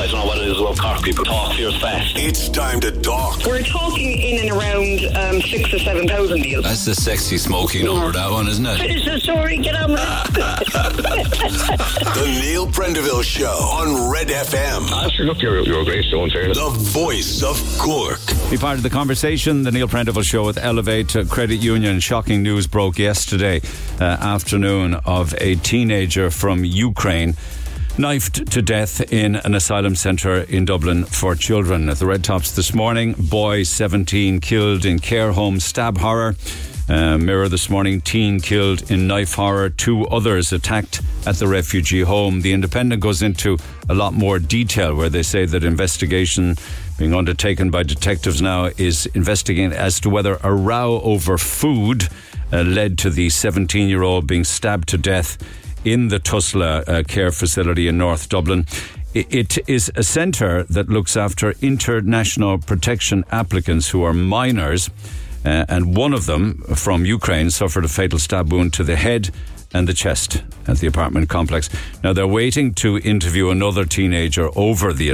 I don't know what it is about Cork people. Talk here's fast. It's time to talk. We're talking in and around 6,000 or 7,000 deals. That's the sexy smoky number, that one, isn't it? Finish the story, get on with it. The Neil Prendeville Show on Red FM. Look, you're a great show, in fairness. The voice of Cork. Be part of the conversation. The Neil Prendeville Show with Elevate Credit Union. Shocking news broke yesterday afternoon of a teenager from Ukraine knifed to death in an asylum centre in Dublin for children. At the Red Tops this morning, boy 17 killed in care home stab horror. Mirror this morning, teen killed in knife horror. 2 others attacked at the refugee home. The Independent goes into a lot more detail where they say that investigation being undertaken by detectives now is investigating as to whether a row over food led to the 17-year-old being stabbed to death in the Tusla care facility in North Dublin. It is a centre that looks after international protection applicants who are minors, and one of them from Ukraine suffered a fatal stab wound to the head and the chest at the apartment complex. Now they're waiting to interview another teenager over the